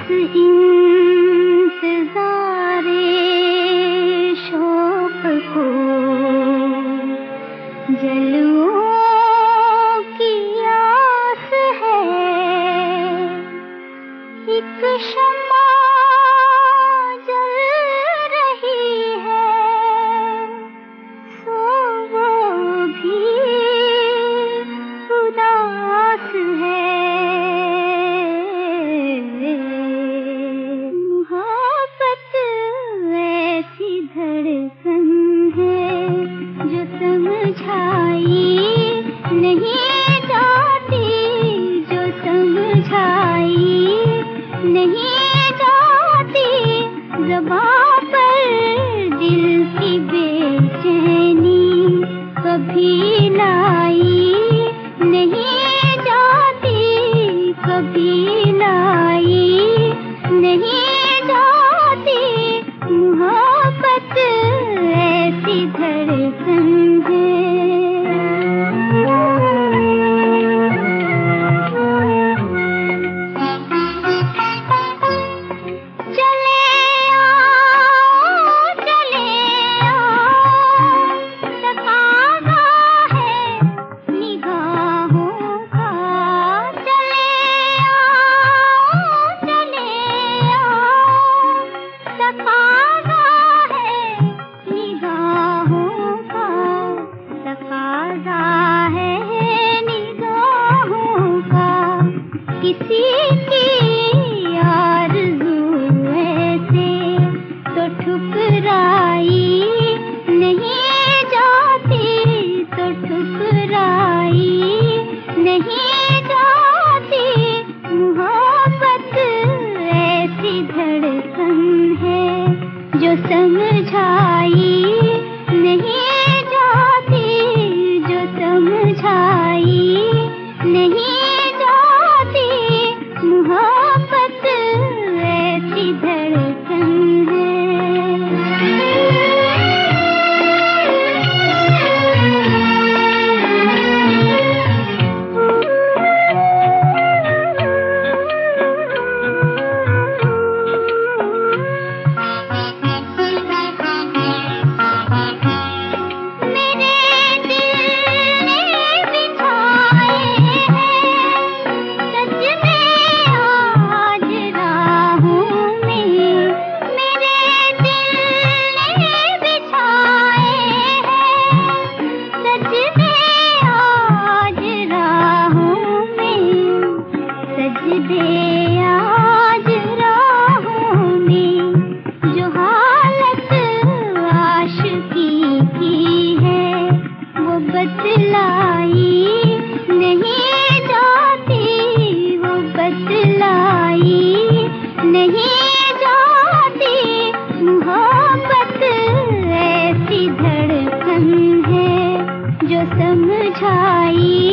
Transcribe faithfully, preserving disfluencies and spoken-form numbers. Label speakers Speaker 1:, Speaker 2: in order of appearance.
Speaker 1: इस इंतज़ारे शौक़ को जलवों की आस है। एक शम्मा जल रही है, सो वो भी उदास है। धड़कन है जो समझाई नहीं जाती, जो समझाई नहीं जाती। ज़बां पर दिल की बेचैनी कभी लाई नहीं जाती, कभी लाई नहीं जाती। मोहब्बत ऐसी धड़कन है। चले आओ, चले आओ, तकाज़ा है निगाहों का। चले आओ, चले आओ, तकाज़ा तकाज़ा है निगाहों का। किसी की आरज़ू ऐसे तो ठुकराई नहीं जाती, तो ठुकराई नहीं जाती। मोहब्बत ऐसी धड़कन है जो समझाई नहीं जाती, जो समझाई नहीं जाती। मोहब्बत ऐसी धड़कन है। आज राहों में जो हालत आशिकी की है, वो बतलाई नहीं जाती, वो बतलाई नहीं जाती। मोहब्बत ऐसी धड़कन है जो समझाई